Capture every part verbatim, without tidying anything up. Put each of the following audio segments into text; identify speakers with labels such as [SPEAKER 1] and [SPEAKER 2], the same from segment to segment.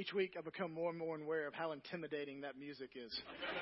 [SPEAKER 1] Each week I become more and more aware of how intimidating that music is.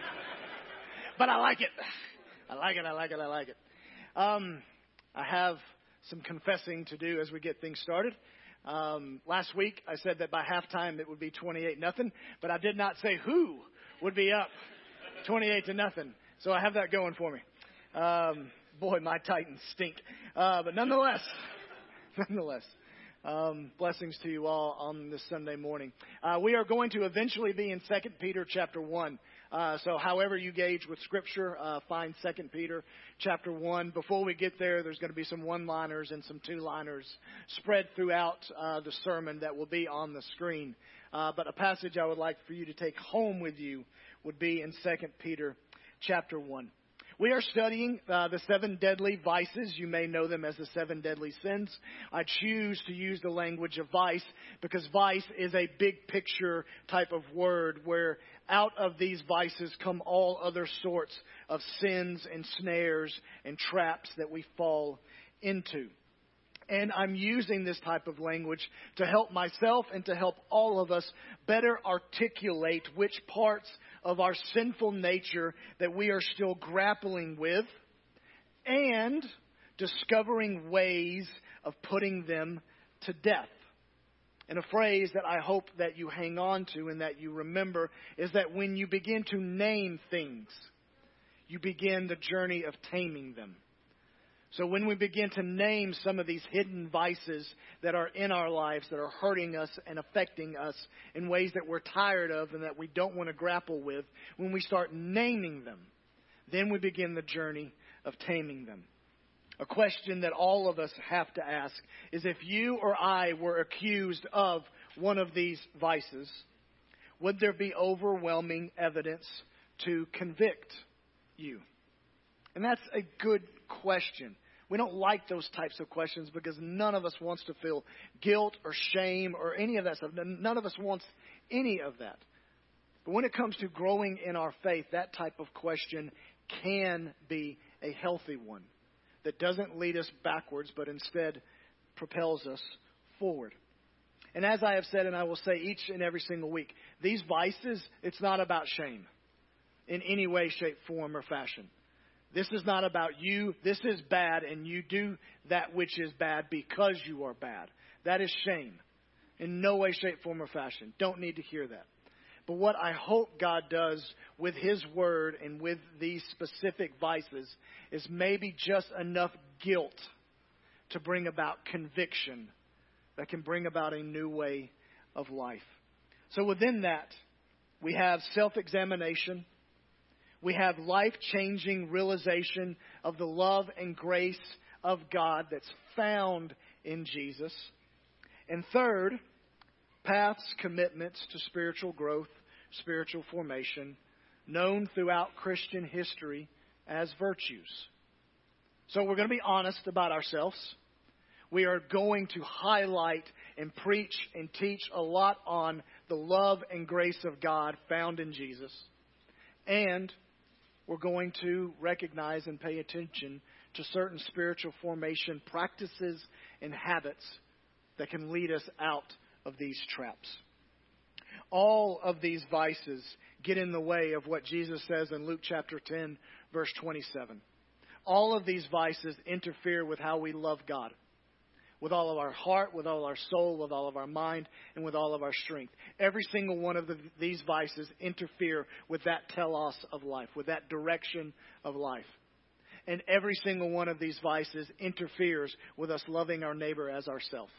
[SPEAKER 1] But I like it. I like it, I like it, I like it. Um, I have some confessing to do as we get things started. Um, last week I said that by halftime it would be twenty-eight nothing, but I did not say who would be up twenty-eight to nothing. So I have that going for me. Um, boy, my Titans stink. Uh, but nonetheless, nonetheless. Um, blessings to you all on this Sunday morning. Uh, we are going to eventually be in Second Peter chapter one. Uh, so however you gauge with Scripture, uh, find Second Peter chapter one. Before we get there, there's going to be some one-liners and some two-liners spread throughout uh, the sermon that will be on the screen. Uh, but a passage I would like for you to take home with you would be in Second Peter chapter one. We are studying uh, the seven deadly vices. You may know them as the seven deadly sins. I choose to use the language of vice because vice is a big picture type of word where out of these vices come all other sorts of sins and snares and traps that we fall into. And I'm using this type of language to help myself and to help all of us better articulate which parts of our sinful nature that we are still grappling with and discovering ways of putting them to death. And a phrase that I hope that you hang on to and that you remember is that when you begin to name things, you begin the journey of taming them. So when we begin to name some of these hidden vices that are in our lives, that are hurting us and affecting us in ways that we're tired of and that we don't want to grapple with, when we start naming them, then we begin the journey of taming them. A question that all of us have to ask is if you or I were accused of one of these vices, would there be overwhelming evidence to convict you? And that's a good question. We don't like those types of questions because none of us wants to feel guilt or shame or any of that stuff. None of us wants any of that. But when it comes to growing in our faith, that type of question can be a healthy one that doesn't lead us backwards, but instead propels us forward. And as I have said, and I will say each and every single week, these vices, it's not about shame in any way, shape, form, or fashion. This is not about you. This is bad, and you do that which is bad because you are bad. That is shame. In no way, shape, form, or fashion. Don't need to hear that. But what I hope God does with His Word and with these specific vices is maybe just enough guilt to bring about conviction that can bring about a new way of life. So within that, we have self-examination. We have life-changing realization of the love and grace of God that's found in Jesus. And third, paths, commitments to spiritual growth, spiritual formation, known throughout Christian history as virtues. So we're going to be honest about ourselves. We are going to highlight and preach and teach a lot on the love and grace of God found in Jesus. And we're going to recognize and pay attention to certain spiritual formation practices and habits that can lead us out of these traps. All of these vices get in the way of what Jesus says in Luke chapter ten, verse twenty-seven. All of these vices interfere with how we love God. With all of our heart, with all our soul, with all of our mind, and with all of our strength. Every single one of the, these vices interfere with that telos of life, with that direction of life. And every single one of these vices interferes with us loving our neighbor as ourselves.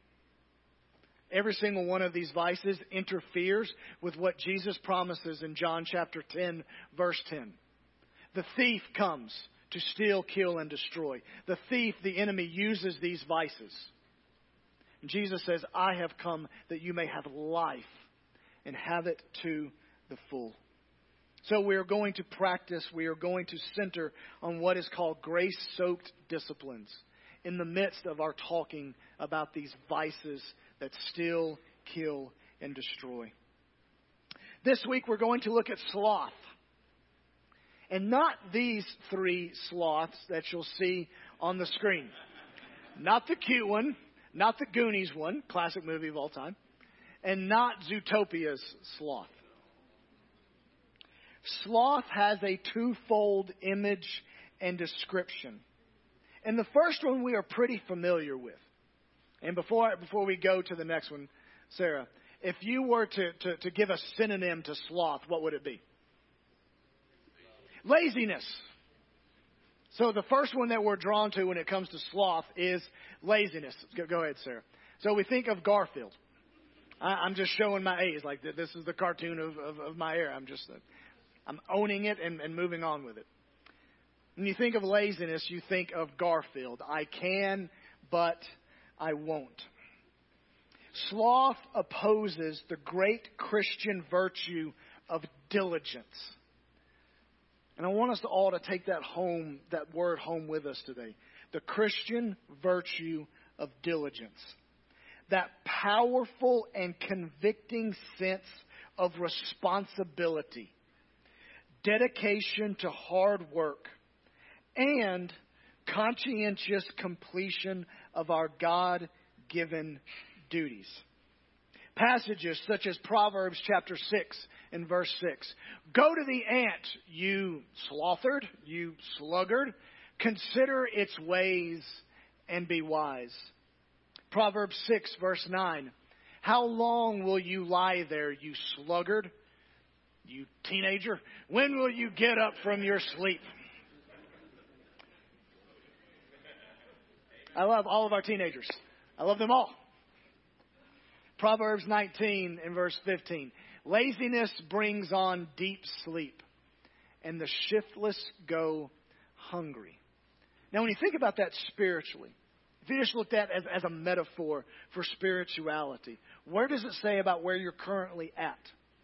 [SPEAKER 1] Every single one of these vices interferes with what Jesus promises in John chapter ten, verse ten. The thief comes to steal, kill, and destroy. The thief, the enemy, uses these vices. And Jesus says, I have come that you may have life and have it to the full. So we are going to practice, we are going to center on what is called grace-soaked disciplines in the midst of our talking about these vices that steal, kill, and destroy. This week we're going to look at sloth. And not these three sloths that you'll see on the screen. Not the cute one, not the Goonies one, classic movie of all time. and not Zootopia's sloth. Sloth has a twofold image and description. And the first one we are pretty familiar with. And before before we go to the next one, Sarah, if you were to, to, to give a synonym to sloth, what would it be? Laziness. So the first one that we're drawn to when it comes to sloth is laziness. Go, go ahead, Sarah. So we think of Garfield. I, I'm just showing my A's. Like this is the cartoon of, of, of my era. I'm just, I'm owning it and, and moving on with it. When you think of laziness, you think of Garfield. I can, but I won't. Sloth opposes the great Christian virtue of diligence. And I want us all to take that home, that word home with us today. The Christian virtue of diligence. That powerful and convicting sense of responsibility, dedication to hard work, and conscientious completion of our God-given duties. Passages such as Proverbs chapter six and verse six. Go to the ant, you slothard, you sluggard. Consider its ways and be wise. Proverbs six verse nine. How long will you lie there, you sluggard, you teenager? When will you get up from your sleep? I love all of our teenagers. I love them all. Proverbs nineteen and verse fifteen. Laziness brings on deep sleep, and the shiftless go hungry. Now, when you think about that spiritually, if you just looked at it as, as a metaphor for spirituality, where does it say about where you're currently at?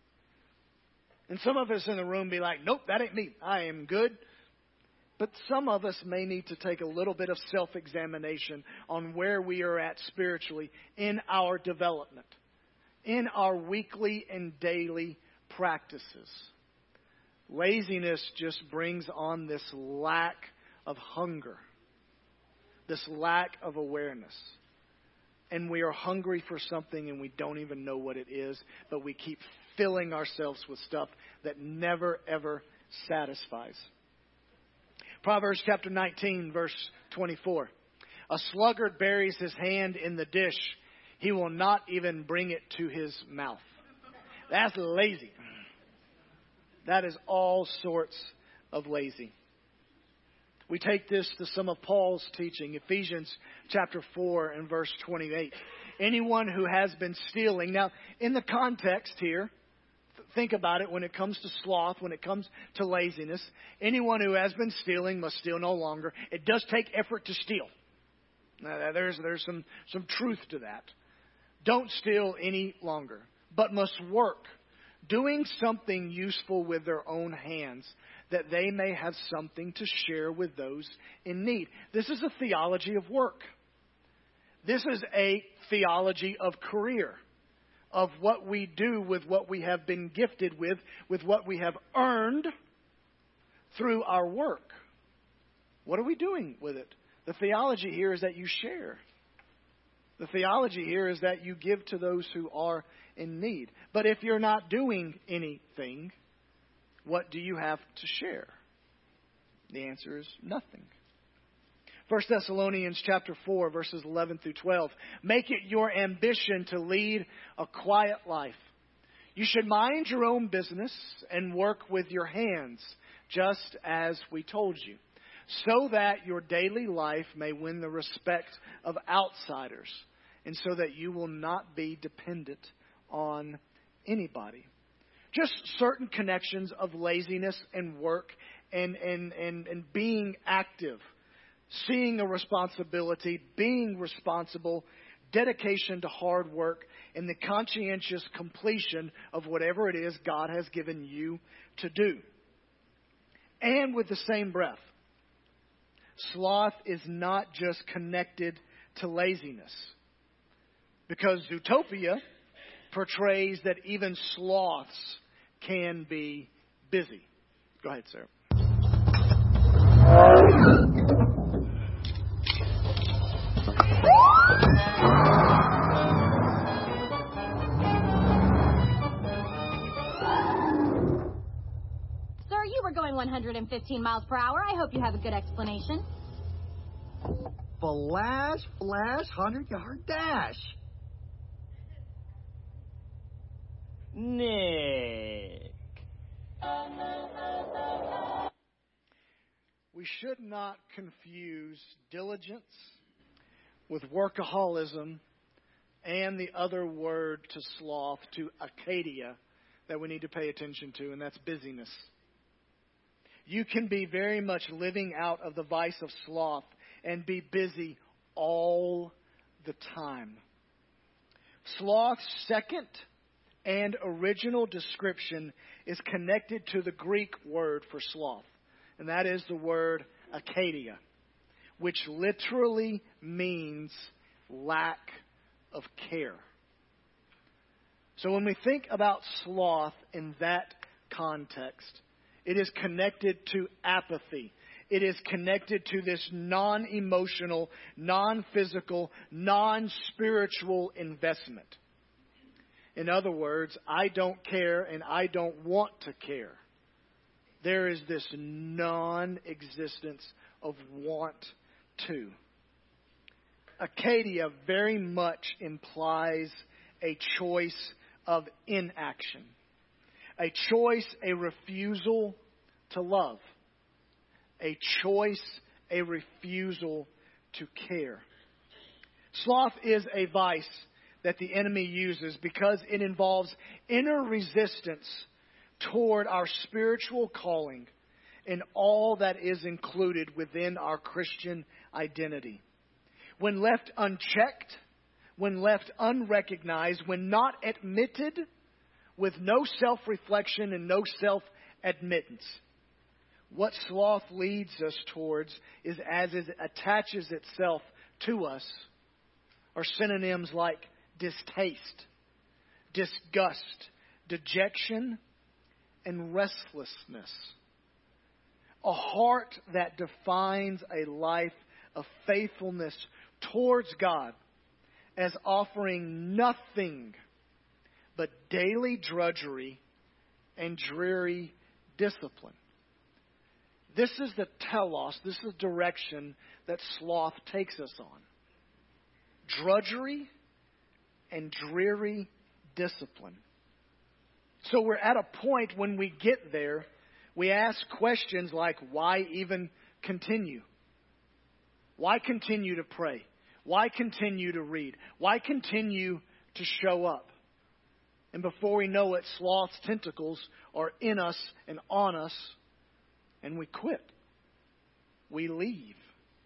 [SPEAKER 1] And some of us in the room be like, nope, that ain't me. I am good. But some of us may need to take a little bit of self-examination on where we are at spiritually in our development, in our weekly and daily practices. Laziness just brings on this lack of hunger, this lack of awareness. And we are hungry for something and we don't even know what it is, but we keep filling ourselves with stuff that never, ever satisfies. Proverbs chapter nineteen, verse twenty-four. A sluggard buries his hand in the dish. He will not even bring it to his mouth. That's lazy. That is all sorts of lazy. We take this to some of Paul's teaching. Ephesians chapter four and verse twenty-eight. Anyone who has been stealing. Now, in the context here, think about it when it comes to sloth, when it comes to laziness. Anyone who has been stealing must steal no longer. It does take effort to steal. Now, there's there's some, some truth to that. Don't steal any longer, but must work, doing something useful with their own hands, that they may have something to share with those in need. This is a theology of work. This is a theology of career, of what we do with what we have been gifted with, with what we have earned through our work. What are we doing with it? The theology here is that you share. The theology here is that you give to those who are in need. But if you're not doing anything, what do you have to share? The answer is nothing. First Thessalonians chapter four, verses eleven through twelve. Make it your ambition to lead a quiet life. You should mind your own business and work with your hands, just as we told you, so that your daily life may win the respect of outsiders, and so that you will not be dependent on anybody. Just certain connections of laziness and work and, and, and, and being active. Seeing a responsibility, being responsible, dedication to hard work, and the conscientious completion of whatever it is God has given you to do. And with the same breath, sloth is not just connected to laziness. Because Zootopia portrays that even sloths can be busy. Go ahead, Sarah.
[SPEAKER 2] going one hundred fifteen miles per hour. I hope you have a good explanation.
[SPEAKER 3] Flash, flash, hundred-yard dash.
[SPEAKER 4] Nick.
[SPEAKER 1] We should not confuse diligence with workaholism and the other word to sloth, to Acadia, that we need to pay attention to, and that's busyness. You can be very much living out of the vice of sloth and be busy all the time. Sloth's second and original description is connected to the Greek word for sloth, and that is the word Acadia, which literally means lack of care. So when we think about sloth in that context, it is connected to apathy. It is connected to this non-emotional, non-physical, non-spiritual investment. In other words, I don't care and I don't want to care. There is this non-existence of want to. Acadia very much implies a choice of inaction. A choice, a refusal to love. A choice, a refusal to care. Sloth is a vice that the enemy uses because it involves inner resistance toward our spiritual calling and all that is included within our Christian identity. When left unchecked, when left unrecognized, when not admitted, with no self-reflection and no self-admittance, what sloth leads us towards is, as it attaches itself to us, are synonyms like distaste, disgust, dejection, and restlessness. A heart that defines a life of faithfulness towards God as offering nothing but daily drudgery and dreary discipline. This is the telos, this is the direction that sloth takes us on. Drudgery and dreary discipline. So we're at a point when we get there, we ask questions like, why even continue? Why continue to pray? Why continue to read? Why continue to show up? And before we know it, sloth's tentacles are in us and on us, and we quit. We leave.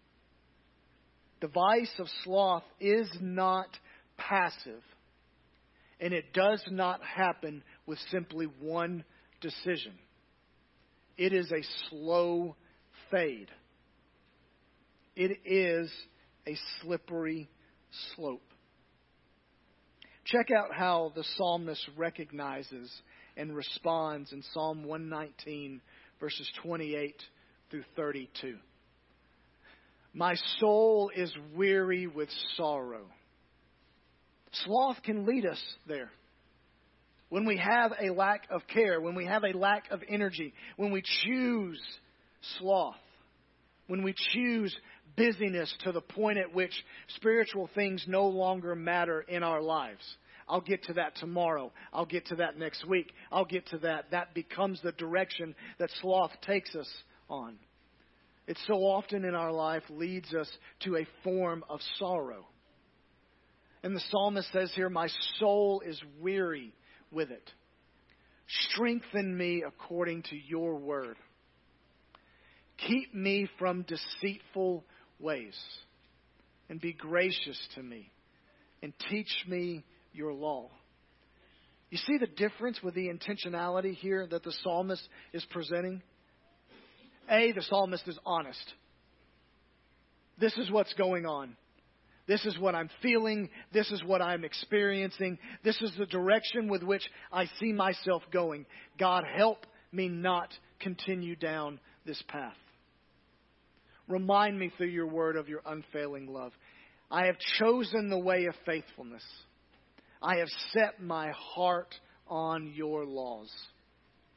[SPEAKER 1] The vice of sloth is not passive, and it does not happen with simply one decision. It is a slow fade. It is a slippery slope. Check out how the psalmist recognizes and responds in Psalm one nineteen, verses twenty-eight through thirty-two. My soul is weary with sorrow. Sloth can lead us there. When we have a lack of care, when we have a lack of energy, when we choose sloth, when we choose busyness to the point at which spiritual things no longer matter in our lives. I'll get to that tomorrow. I'll get to that next week. I'll get to that. That becomes the direction that sloth takes us on. It so often in our life leads us to a form of sorrow. And the psalmist says here, my soul is weary with it. Strengthen me according to your word. Keep me from deceitful ways, and be gracious to me, and teach me your law. You see the difference with the intentionality here that the psalmist is presenting? A, the psalmist is honest. This is what's going on. This is what I'm feeling. This is what I'm experiencing. This is the direction with which I see myself going. God, help me not continue down this path. Remind me through your word of your unfailing love. I have chosen the way of faithfulness. I have set my heart on your laws.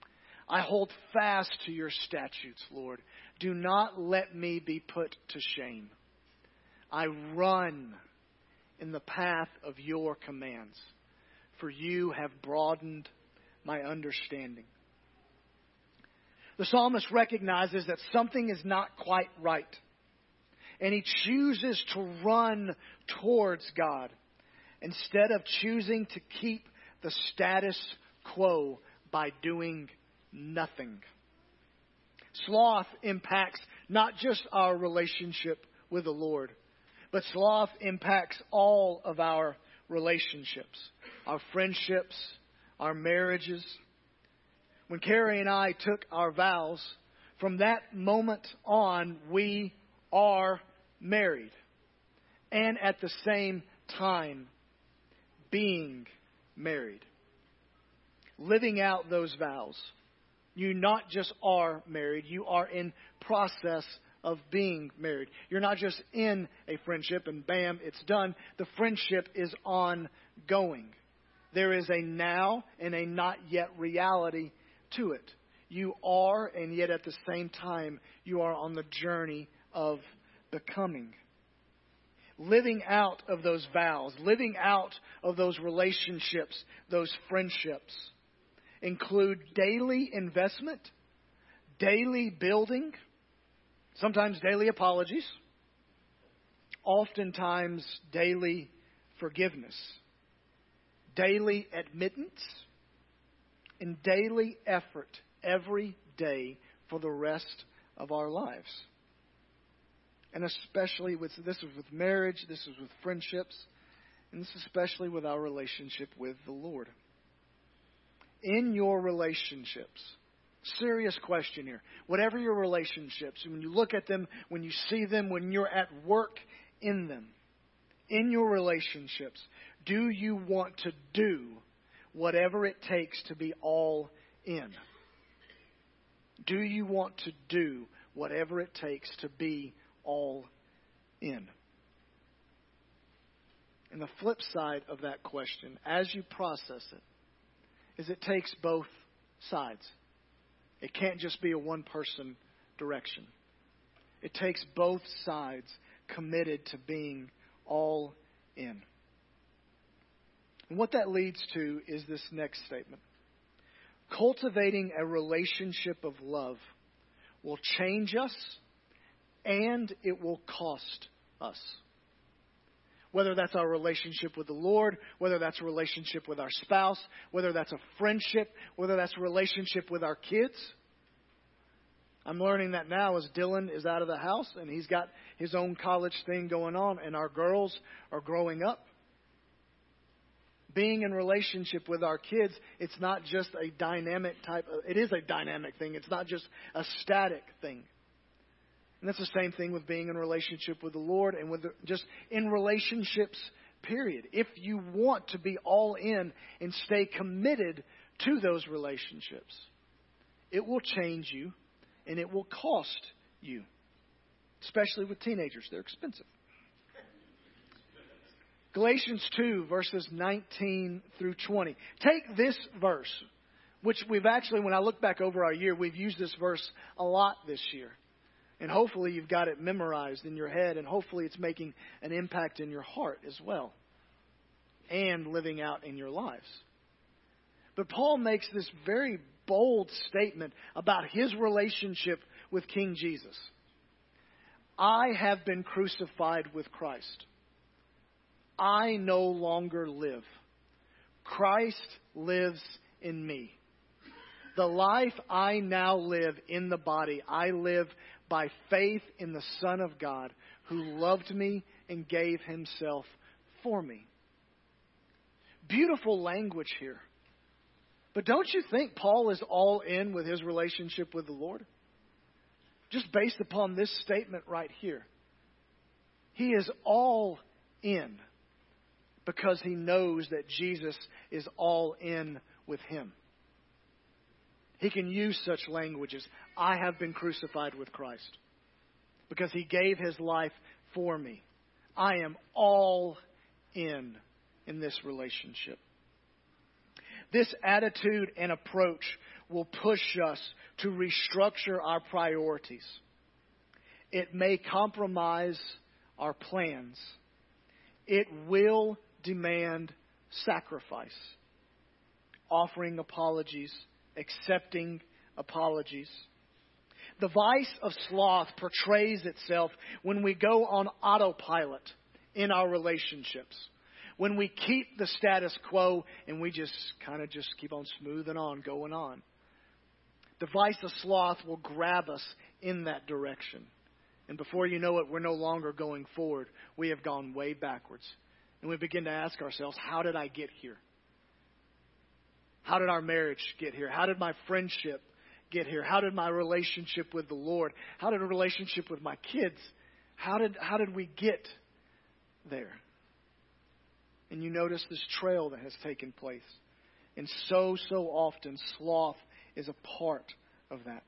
[SPEAKER 1] I hold fast to your statutes, Lord. Do not let me be put to shame. I run in the path of your commands, for you have broadened my understanding. The psalmist recognizes that something is not quite right, and he chooses to run towards God instead of choosing to keep the status quo by doing nothing. Sloth impacts not just our relationship with the Lord, but sloth impacts all of our relationships, our friendships, our marriages. When Carrie and I took our vows, from that moment on, we are married. And at the same time, being married. Living out those vows. You not just are married, you are in process of being married. You're not just in a friendship and bam, it's done. The friendship is ongoing. There is a now and a not yet reality to it. You are, and yet at the same time, you are on the journey of becoming. Living out of those vows, living out of those relationships, those friendships, include daily investment, daily building, sometimes daily apologies, oftentimes daily forgiveness, daily admittance, and daily effort every day for the rest of our lives. And especially with, this is with marriage, this is with friendships, and this is especially with our relationship with the Lord. In your relationships, serious question here. Whatever your relationships, when you look at them, when you see them, when you're at work in them, in your relationships, do you want to do whatever it takes to be all in? Do you want to do whatever it takes to be all in? And the flip side of that question, as you process it, is it takes both sides. It can't just be a one-person direction. It takes both sides committed to being all in. And what that leads to is this next statement. Cultivating a relationship of love will change us and it will cost us. Whether that's our relationship with the Lord, whether that's a relationship with our spouse, whether that's a friendship, whether that's a relationship with our kids. I'm learning that now as Dylan is out of the house and he's got his own college thing going on and our girls are growing up. Being in relationship with our kids, it's not just a dynamic type of, it is a dynamic thing. It's not just a static thing. And that's the same thing with being in relationship with the Lord and with the, just in relationships, period. If you want to be all in and stay committed to those relationships, it will change you and it will cost you, especially with teenagers. They're expensive. Galatians two, verses nineteen through twenty. Take this verse, which we've actually, when I look back over our year, we've used this verse a lot this year. And hopefully you've got it memorized in your head, and hopefully it's making an impact in your heart as well, and living out in your lives. But Paul makes this very bold statement about his relationship with King Jesus. I have been crucified with Christ. I no longer live. Christ lives in me. The life I now live in the body, I live by faith in the Son of God who loved me and gave himself for me. Beautiful language here. But don't you think Paul is all in with his relationship with the Lord? Just based upon this statement right here. He is all in because he knows that Jesus is all in with him. He can use such languages. I have been crucified with Christ because he gave his life for me. I am all in in this relationship. This attitude and approach will push us to restructure our priorities. It may compromise our plans. It will demand sacrifice. Offering apologies, accepting apologies. The vice of sloth portrays itself when we go on autopilot in our relationships. When we keep the status quo and we just kind of just keep on smoothing on, going on. The vice of sloth will grab us in that direction. And before you know it, we're no longer going forward. We have gone way backwards. And we begin to ask ourselves, how did I get here? How did our marriage get here? How did my friendship get here? How did my relationship with the Lord? How did a relationship with my kids? How did how did we get there? And you notice this trail that has taken place. And so, so often, sloth is a part of that.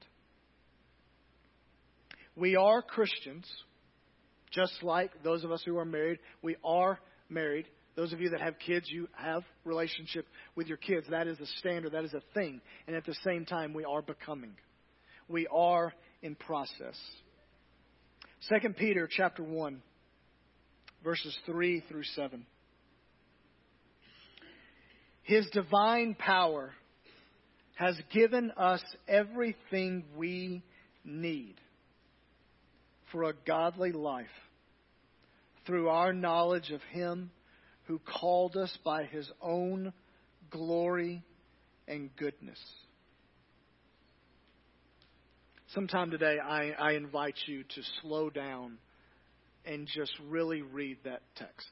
[SPEAKER 1] We are Christians, just like those of us who are married. We are married. Those of you that have kids, you have relationship with your kids. That is a standard. That is a thing. And at the same time, we are becoming. We are in process. Second Peter chapter one, verses three through seven. His divine power has given us everything we need for a godly life through our knowledge of Him who called us by His own glory and goodness. Sometime today, I, I invite you to slow down and just really read that text.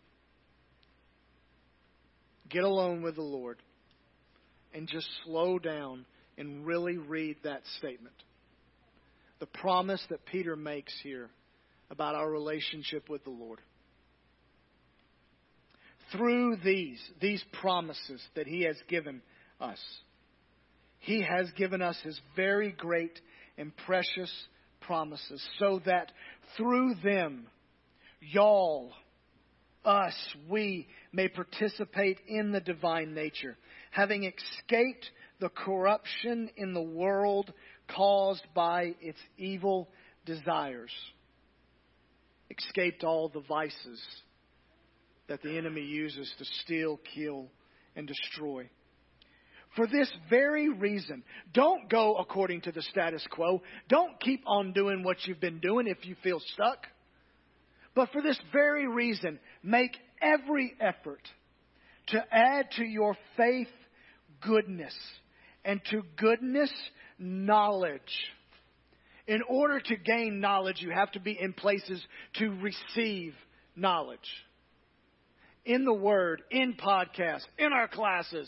[SPEAKER 1] Get alone with the Lord and just slow down and really read that statement. The promise that Peter makes here about our relationship with the Lord. Through these, these promises that He has given us, He has given us His very great and precious promises so that through them, y'all, us, we may participate in the divine nature, having escaped the corruption in the world caused by its evil desires. Escaped all the vices that the enemy uses to steal, kill, and destroy. For this very reason, don't go according to the status quo. Don't keep on doing what you've been doing if you feel stuck. But for this very reason, make every effort to add to your faith goodness, and to goodness, knowledge. In order to gain knowledge, you have to be in places to receive knowledge. In the Word, in podcasts, in our classes.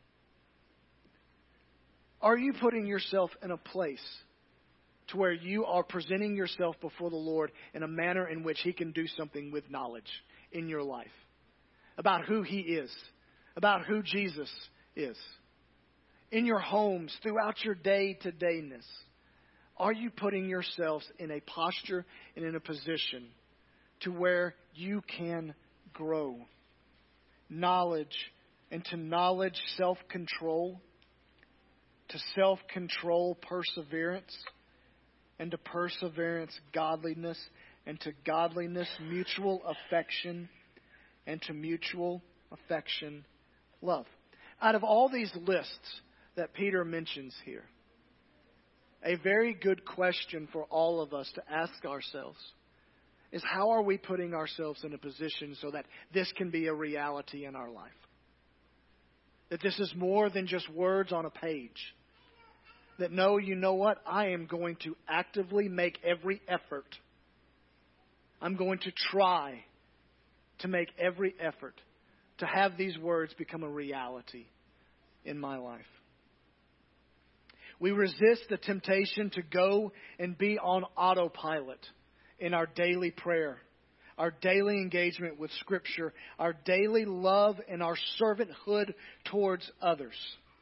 [SPEAKER 1] Are you putting yourself in a place to where you are presenting yourself before the Lord in a manner in which He can do something with knowledge in your life? About who He is. About who Jesus is. In your homes, throughout your day-to-dayness. Are you putting yourselves in a posture and in a position to where you can grow? Knowledge, and to knowledge, self-control. To self-control, perseverance. And to perseverance, godliness. And to godliness, mutual affection. And to mutual affection, love. Out of all these lists that Peter mentions here, a very good question for all of us to ask ourselves is, how are we putting ourselves in a position so that this can be a reality in our life? That this is more than just words on a page. That no, you know what? I am going to actively make every effort. I'm going to try to make every effort to have these words become a reality in my life. We resist the temptation to go and be on autopilot in our daily prayer, our daily engagement with Scripture, our daily love, and our servanthood towards others.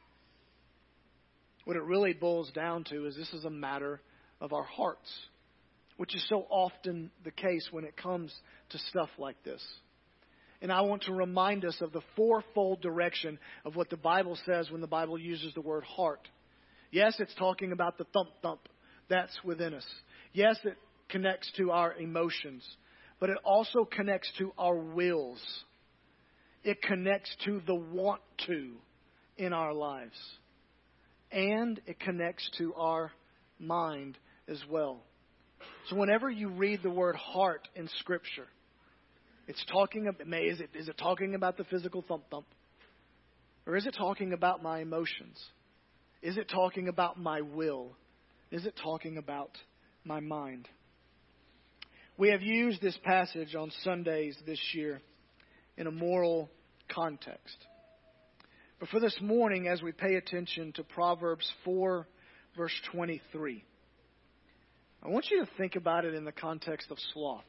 [SPEAKER 1] What it really boils down to is this is a matter of our hearts, which is so often the case when it comes to stuff like this. And I want to remind us of the fourfold direction of what the Bible says when the Bible uses the word heart. Yes, it's talking about the thump thump that's within us. Yes, it connects to our emotions, but it also connects to our wills. It connects to the want to in our lives. And it connects to our mind as well. So whenever you read the word heart in Scripture, it's talking about, is it, is it talking about the physical thump thump? Or is it talking about my emotions? Is it talking about my will? Is it talking about my mind? We have used this passage on Sundays this year in a moral context. But for this morning, as we pay attention to Proverbs four, verse twenty-three, I want you to think about it in the context of sloth.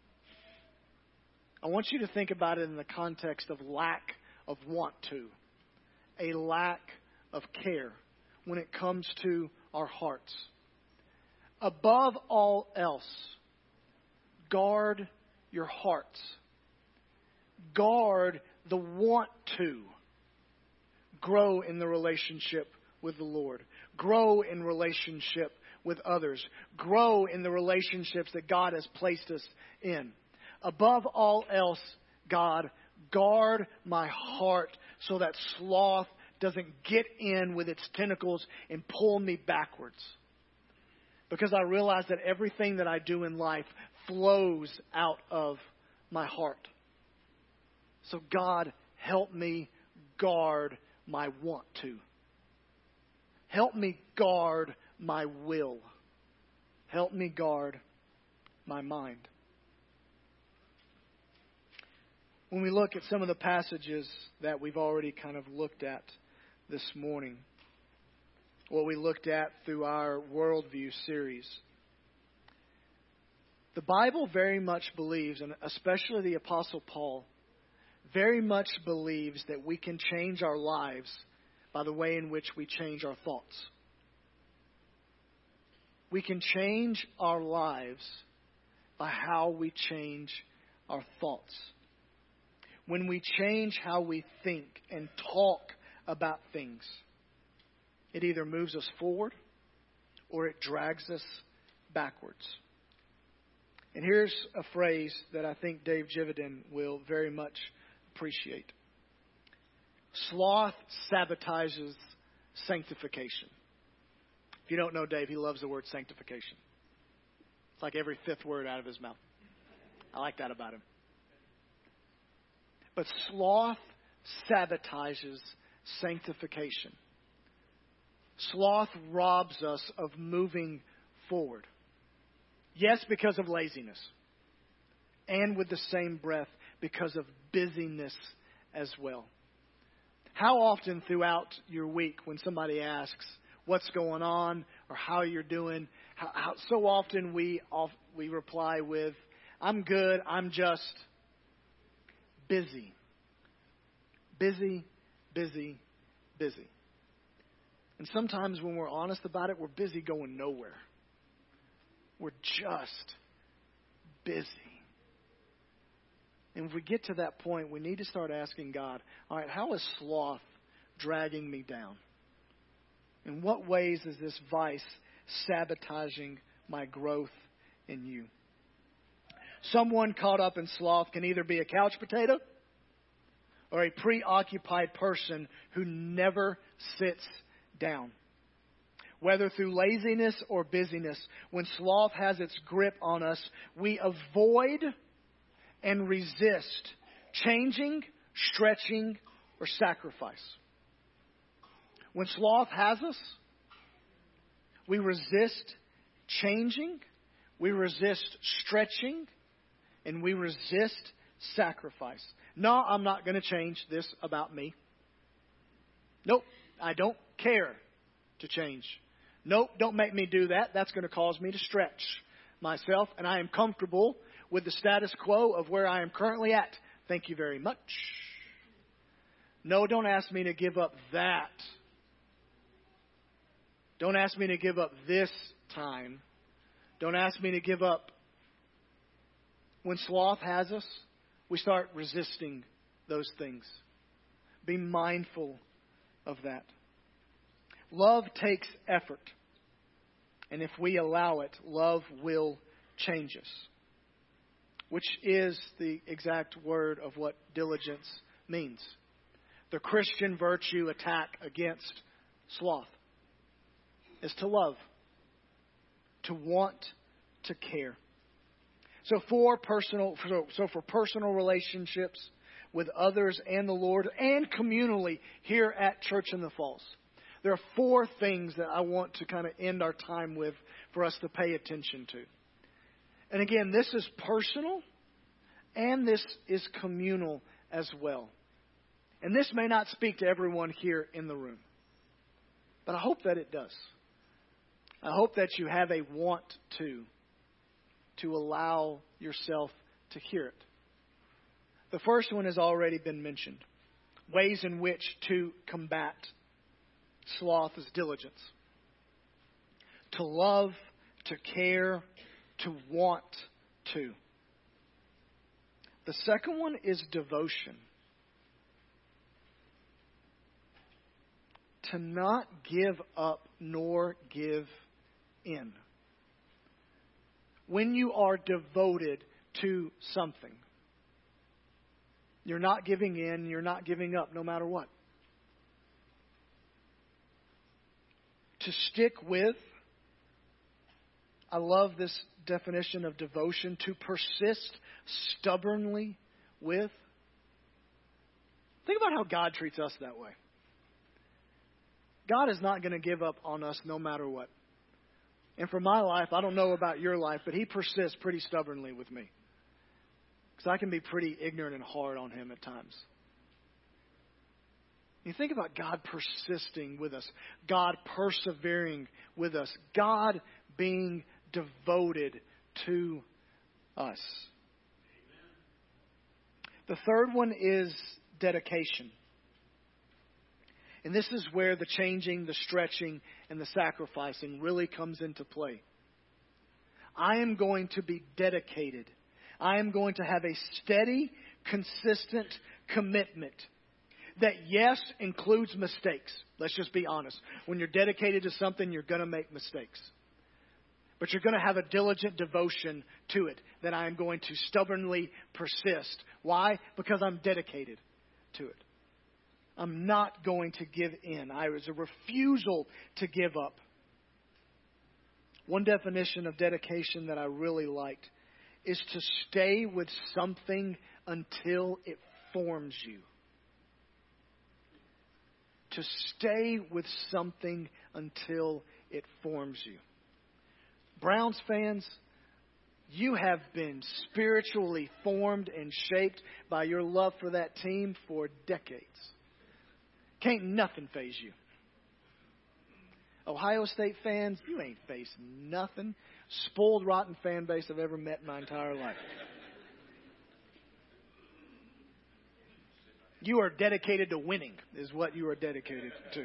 [SPEAKER 1] I want you to think about it in the context of lack of want to, a lack of care when it comes to our hearts. Above all else, guard your hearts. Guard the want to grow in the relationship with the Lord. Grow in relationship with others. Grow in the relationships that God has placed us in. Above all else, God, guard my heart so that sloth doesn't get in with its tentacles and pull me backwards. Because I realize that everything that I do in life flows out of my heart. So God, help me guard my want to. Help me guard my will. Help me guard my mind. When we look at some of the passages that we've already kind of looked at this morning, what we looked at through our worldview series, the Bible very much believes, and especially the Apostle Paul, very much believes that we can change our lives by the way in which we change our thoughts. We can change our lives by how we change our thoughts. When we change how we think and talk about things, it either moves us forward or it drags us backwards. And here's a phrase that I think Dave Jividan will very much appreciate. Sloth sabotages sanctification. If you don't know Dave, he loves the word sanctification. It's like every fifth word out of his mouth. I like that about him. But sloth sabotages sanctification. Sloth robs us of moving forward. Yes, because of laziness. And with the same breath, because of busyness as well. How often throughout your week when somebody asks what's going on or how you're doing, how, how, so often we off, we reply with, I'm good, I'm just busy. Busy, busy, busy. And sometimes when we're honest about it, we're busy going nowhere. We're just busy. And if we get to that point, we need to start asking God, all right, how is sloth dragging me down? In what ways is this vice sabotaging my growth in you? Someone caught up in sloth can either be a couch potato or a preoccupied person who never sits down. Whether through laziness or busyness, when sloth has its grip on us, we avoid and resist changing, stretching, or sacrifice. When sloth has us, we resist changing, we resist stretching, and we resist sacrifice. No, I'm not going to change this about me. Nope, I don't care to change. Nope, don't make me do that. That's going to cause me to stretch myself, and I am comfortable with the status quo of where I am currently at. Thank you very much. No, don't ask me to give up that. Don't ask me to give up this time. Don't ask me to give up. When sloth has us, we start resisting those things. Be mindful of that. Love takes effort. And if we allow it, love will change us. Which is the exact word of what diligence means. The Christian virtue attack against sloth is to love, to want, to care. So for personal, so, so for personal relationships with others and the Lord, and communally here at Church in the Falls, there are four things that I want to kind of end our time with for us to pay attention to. And again, this is personal and this is communal as well. And this may not speak to everyone here in the room, but I hope that it does. I hope that you have a want to, to allow yourself to hear it. The first one has already been mentioned. Ways in which to combat sloth is diligence. To love, to care, to want to. The second one is devotion. To not give up nor give in. When you are devoted to something, you're not giving in, you're not giving up, no matter what. To stick with, I love this definition of devotion, to persist stubbornly with. Think about how God treats us that way. God is not going to give up on us no matter what. And for my life, I don't know about your life, but He persists pretty stubbornly with me. Because I can be pretty ignorant and hard on Him at times. You think about God persisting with us, God persevering with us, God being devoted to us. The third one is dedication. And this is where the changing, the stretching, and the sacrificing really comes into play. I am going to be dedicated. I am going to have a steady, consistent commitment that, yes, includes mistakes. Let's just be honest. When you're dedicated to something, you're going to make mistakes. But you're going to have a diligent devotion to it that I am going to stubbornly persist. Why? Because I'm dedicated to it. I'm not going to give in. I was a refusal to give up. One definition of dedication that I really liked is to stay with something until it forms you. To stay with something until it forms you. Browns fans, you have been spiritually formed and shaped by your love for that team for decades. Can't nothing faze you. Ohio State fans, you ain't faced nothing. Spoiled, rotten fan base I've ever met in my entire life. You are dedicated to winning, is what you are dedicated to.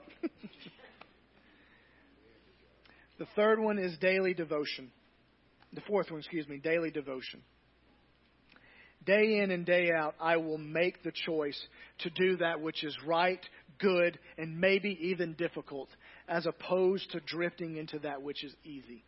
[SPEAKER 1] The third one is daily devotion. The fourth one, excuse me, daily devotion. Day in and day out, I will make the choice to do that which is right, good, and maybe even difficult, as opposed to drifting into that which is easy.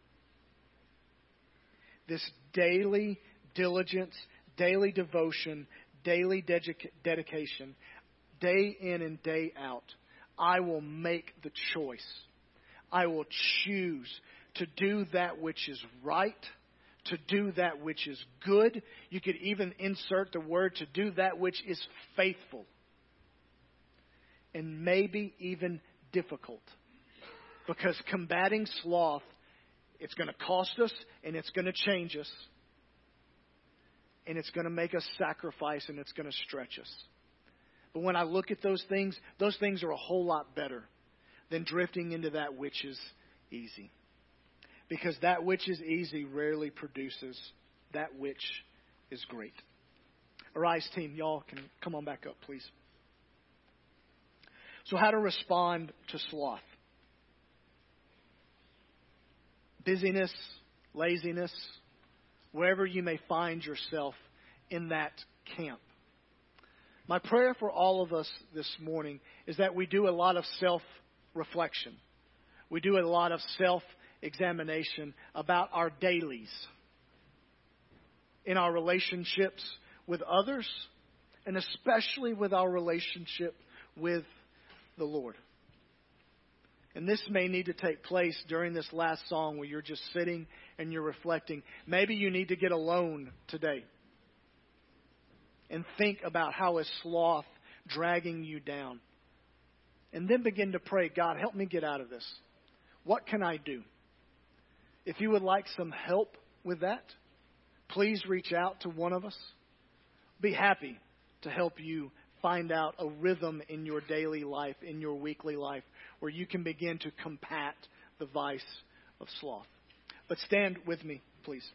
[SPEAKER 1] This daily diligence, daily devotion, daily dedica- dedication, day in and day out, I will make the choice. I will choose to do that which is right, to do that which is good. You could even insert the word to do that which is faithful. And maybe even difficult. Because combating sloth, it's going to cost us and it's going to change us. And it's going to make us sacrifice and it's going to stretch us. But when I look at those things, those things are a whole lot better than drifting into that which is easy. Because that which is easy rarely produces that which is great. Arise team, y'all can come on back up, please. So how to respond to sloth. Busyness, laziness, wherever you may find yourself in that camp. My prayer for all of us this morning is that we do a lot of self reflection. We do a lot of self-examination about our dailies in our relationships with others, and especially with our relationship with the Lord. And this may need to take place during this last song where you're just sitting and you're reflecting. Maybe you need to get alone today and think about how is sloth dragging you down. And then begin to pray, God, help me get out of this. What can I do? If you would like some help with that, please reach out to one of us. Be happy to help you find out a rhythm in your daily life, in your weekly life, where you can begin to combat the vice of sloth. But stand with me, please.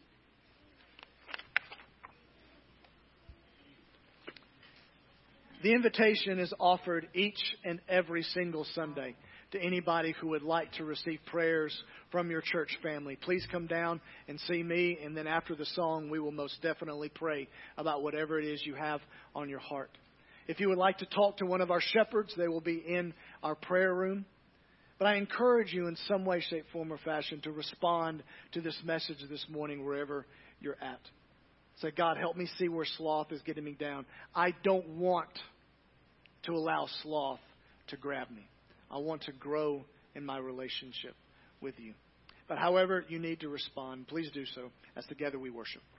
[SPEAKER 1] The invitation is offered each and every single Sunday to anybody who would like to receive prayers from your church family. Please come down and see me, and then after the song, we will most definitely pray about whatever it is you have on your heart. If you would like to talk to one of our shepherds, they will be in our prayer room. But I encourage you in some way, shape, form, or fashion to respond to this message this morning wherever you're at. Say, God, help me see where sloth is getting me down. I don't want to allow sloth to grab me. I want to grow in my relationship with you. But however you need to respond, please do so as together we worship.